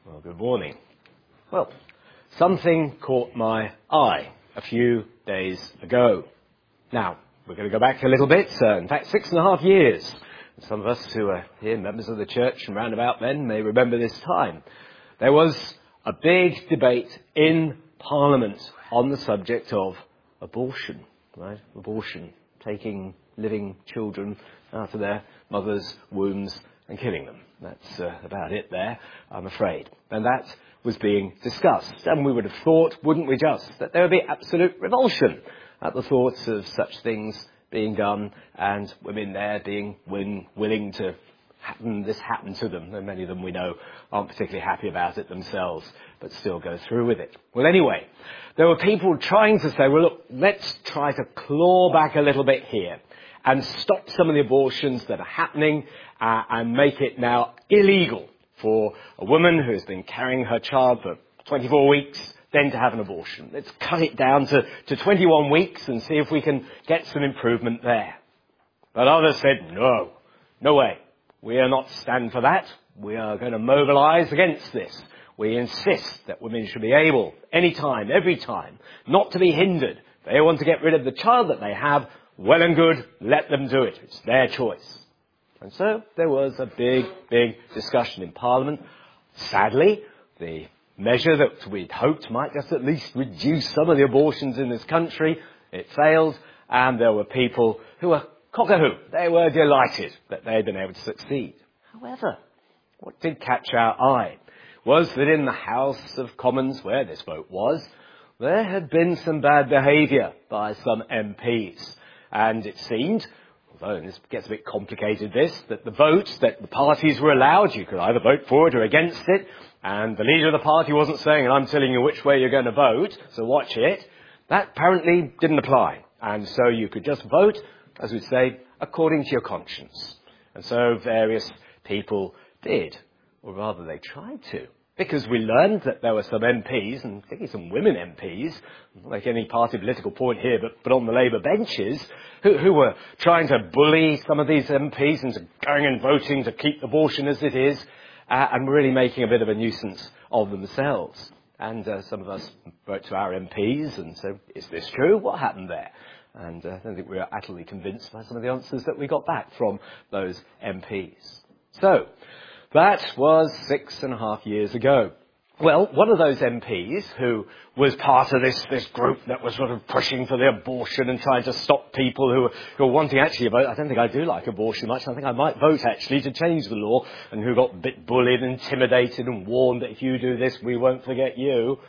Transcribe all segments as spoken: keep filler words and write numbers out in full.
Well, good morning. Well, something caught my eye a few days ago. Now, we're going to go back a little bit, uh, in fact, six and a half years. Some of us who are here, members of the church from round about then, may remember this time. There was a big debate in Parliament on the subject of abortion, right? Abortion, taking living children out of their mothers' wombs and killing them. That's uh, about it there, I'm afraid. And that was being discussed. And we would have thought, wouldn't we just, that there would be absolute revulsion at the thoughts of such things being done and women there being willing, willing to happen, this happen to them. And many of them we know aren't particularly happy about it themselves, but still go through with it. Well, anyway, there were people trying to say, well, look, let's try to claw back a little bit here and stop some of the abortions that are happening uh, and make it now illegal for a woman who has been carrying her child for twenty-four weeks then to have an abortion. Let's cut it down to, to twenty-one weeks and see if we can get some improvement there. But others said, no, no way. We are not stand for that. We are going to mobilise against this. We insist that women should be able, any time, every time, not to be hindered. If they want to get rid of the child that they have, well and good, let them do it. It's their choice. And so there was a big, big discussion in Parliament. Sadly, the measure that we'd hoped might just at least reduce some of the abortions in this country, it failed, and there were people who were cock-a-hoop. They were delighted that they had been able to succeed. However, what did catch our eye was that in the House of Commons, where this vote was, there had been some bad behaviour by some M Ps. And it seemed, although and this gets a bit complicated this, that the vote that the parties were allowed, you could either vote for it or against it, and the leader of the party wasn't saying, I'm telling you which way you're going to vote, so watch it. That apparently didn't apply. And so you could just vote, as we say, according to your conscience. And so various people did, or rather they tried to. Because we learned that there were some M Ps, and particularly some women M Ps, not like any party political point here, but, but on the Labour benches, who, who were trying to bully some of these M Ps into going and voting to keep abortion as it is, uh, and really making a bit of a nuisance of themselves. And uh, some of us wrote to our M Ps and said, is this true? What happened there? And uh, I don't think we were utterly convinced by some of the answers that we got back from those M Ps. So, that was six and a half years ago. Well, one of those M Ps who was part of this, this group that was sort of pushing for the abortion and trying to stop people who, who were wanting actually to vote. I don't think I do like abortion much. I think I might vote actually to change the law, and who got a bit bullied and intimidated and warned that if you do this, we won't forget you.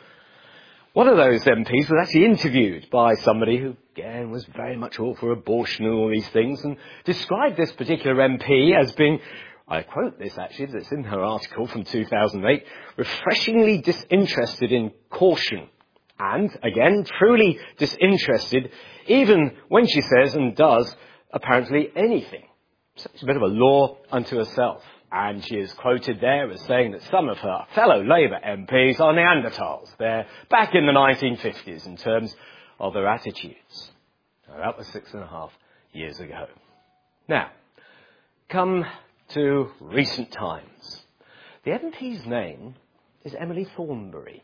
One of those M Ps was actually interviewed by somebody who, again, was very much all for abortion and all these things, and described this particular M P as being, I quote this actually, it's in her article from two thousand eight, refreshingly disinterested in caution. And, again, truly disinterested, even when she says and does apparently anything. So it's a bit of a law unto herself. And she is quoted there as saying that some of her fellow Labour M Ps are Neanderthals. They're back in the nineteen fifties in terms of their attitudes. Now, that was six and a half years ago. Now, come to recent times. The M P's name is Emily Thornberry.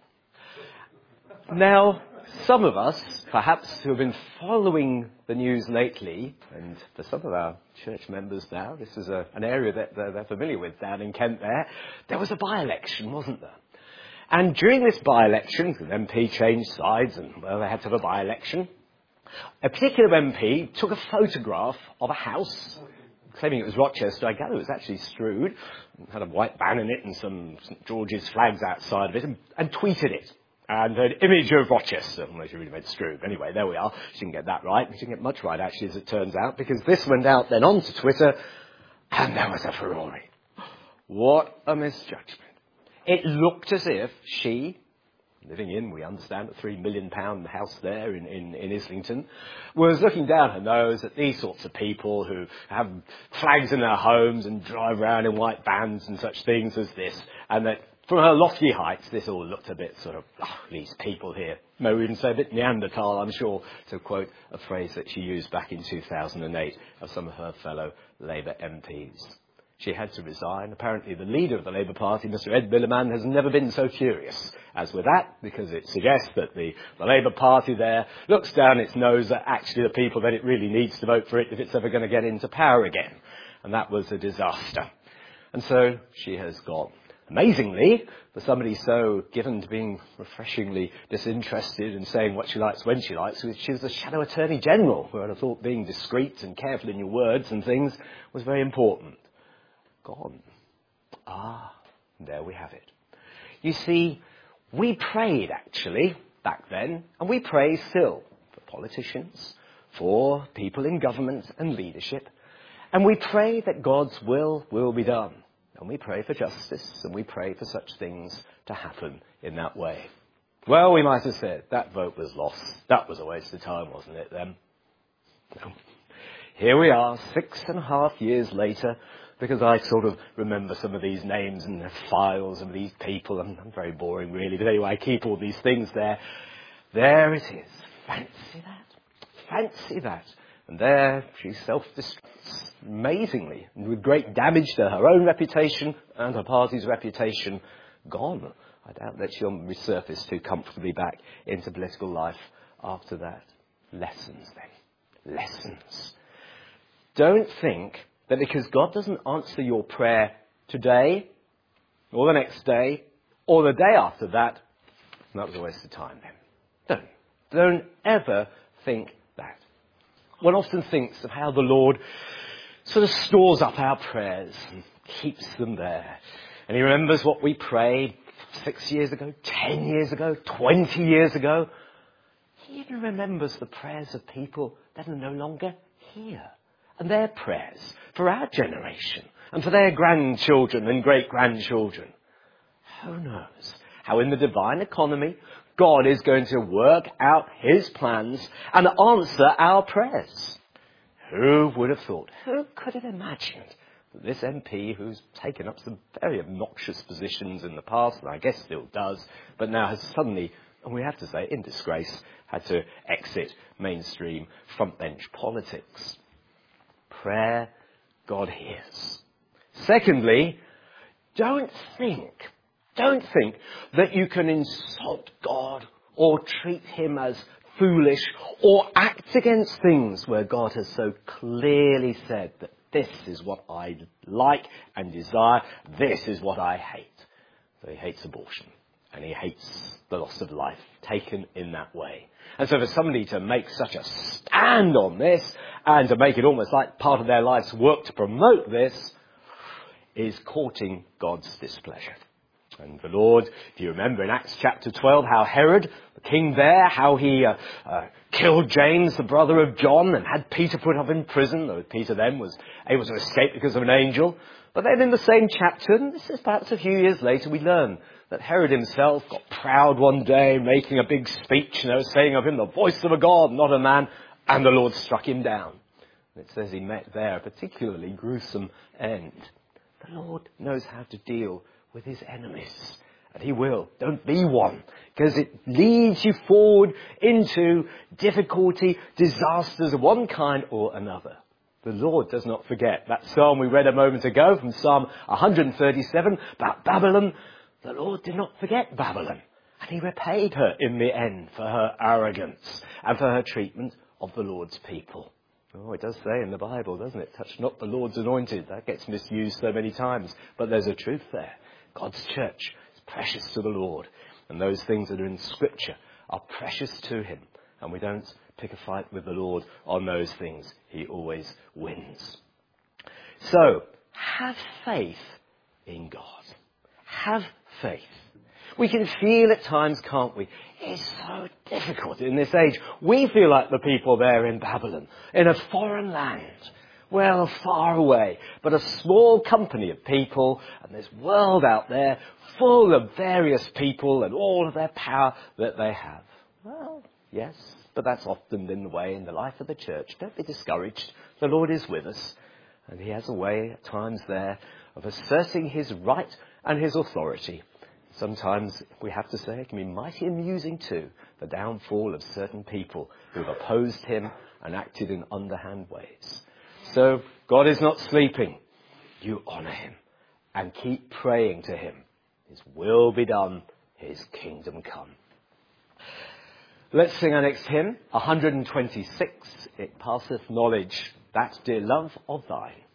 Now, some of us, perhaps, who have been following the news lately, and for some of our church members now, this is a, an area that they're, they're familiar with down in Kent there, there was a by-election, wasn't there? And during this by-election, the M P changed sides and, well, they had to have a by-election. A particular M P took a photograph of a house, claiming it was Rochester. I gather it was actually Strood, had a white banner in it and some Saint George's flags outside of it, and, and tweeted it. And an image of Rochester. Well, she really meant Strood. Anyway, there we are. She didn't get that right. She didn't get much right, actually, as it turns out, because this went out then onto Twitter, and there was a furore. What a misjudgment. It looked as if she, living in, we understand, a three million pound house there in, in, in Islington, was looking down her nose at these sorts of people who have flags in their homes and drive around in white vans and such things as this, and that from her lofty heights, this all looked a bit sort of, oh, these people here. May we even say a bit Neanderthal, I'm sure, to quote a phrase that she used back in two thousand eight of some of her fellow Labour M Ps. she had to resign. Apparently the leader of the Labour Party, Mr Ed Miliband, has never been so furious as with that, because it suggests that the, the Labour Party there looks down its nose at actually the people that it really needs to vote for it if it's ever going to get into power again. And that was a disaster. And so she has gone. Amazingly, for somebody so given to being refreshingly disinterested and saying what she likes when she likes, she was the Shadow Attorney General, who I thought being discreet and careful in your words and things was very important. Gone. Ah, there we have it. You see, we prayed actually back then, and we pray still for politicians, for people in government and leadership, and we pray that God's will will be done. And we pray for justice, and we pray for such things to happen in that way. Well, we might have said, that vote was lost. That was a waste of time, wasn't it, then? No. Here we are, six and a half years later, because I sort of remember some of these names and the files of these people, and I'm very boring, really, but anyway, I keep all these things there. There it is. Fancy that. Fancy that. And there she self-destructs, amazingly, and with great damage to her own reputation and her party's reputation, gone. I doubt that she'll resurface too comfortably back into political life after that. Lessons, then. Lessons. Don't think that because God doesn't answer your prayer today, or the next day, or the day after that, that was a waste of time then. Don't. Don't ever think that. One often thinks of how the Lord sort of stores up our prayers and keeps them there. And he remembers what we prayed six years ago, ten years ago, twenty years ago. He even remembers the prayers of people that are no longer here. And their prayers for our generation and for their grandchildren and great-grandchildren. Who knows how in the divine economy God is going to work out his plans and answer our prayers. Who would have thought, who could have imagined that this M P, who's taken up some very obnoxious positions in the past, and I guess still does, but now has suddenly, and we have to say in disgrace, had to exit mainstream front bench politics. Prayer, God hears. Secondly, don't think, don't think that you can insult God or treat him as foolish or act against things where God has so clearly said that this is what I like and desire, this is what I hate. So he hates abortion and he hates the loss of life taken in that way. And so for somebody to make such a stand on this and to make it almost like part of their life's work to promote this is courting God's displeasure. And the Lord, if you remember in Acts chapter twelve, how Herod, the king there, how he uh, uh, killed James, the brother of John, and had Peter put up in prison, though Peter then was able to escape because of an angel. But then in the same chapter, and this is perhaps a few years later, we learn that Herod himself got proud one day, making a big speech, you know, saying of him, the voice of a God, not a man, and the Lord struck him down. And it says he met there a particularly gruesome end. The Lord knows how to deal with his enemies. And he will. Don't be one. Because it leads you forward into difficulty, disasters of one kind or another. The Lord does not forget. That psalm we read a moment ago from Psalm one thirty-seven about Babylon. The Lord did not forget Babylon. And he repaid her in the end for her arrogance and for her treatment of the Lord's people. Oh, it does say in the Bible, doesn't it? Touch not the Lord's anointed. That gets misused so many times. But there's a truth there. God's church is precious to the Lord. And those things that are in Scripture are precious to him. And we don't pick a fight with the Lord on those things. He always wins. So, have faith in God. Have faith. We can feel at times, can't we? It's so difficult in this age. We feel like the people there in Babylon, in a foreign land, well, far away, but a small company of people, and this world out there full of various people and all of their power that they have. Well, yes, but that's often been the way in the life of the church. Don't be discouraged. The Lord is with us, and he has a way at times there of asserting his right and his authority. Sometimes, we have to say, it can be mighty amusing too, the downfall of certain people who have opposed him and acted in underhand ways. So, God is not sleeping. you honour him and keep praying to him. His will be done, his kingdom come. Let's sing our next hymn, one hundred twenty-six, It Passeth Knowledge, that dear love of thine.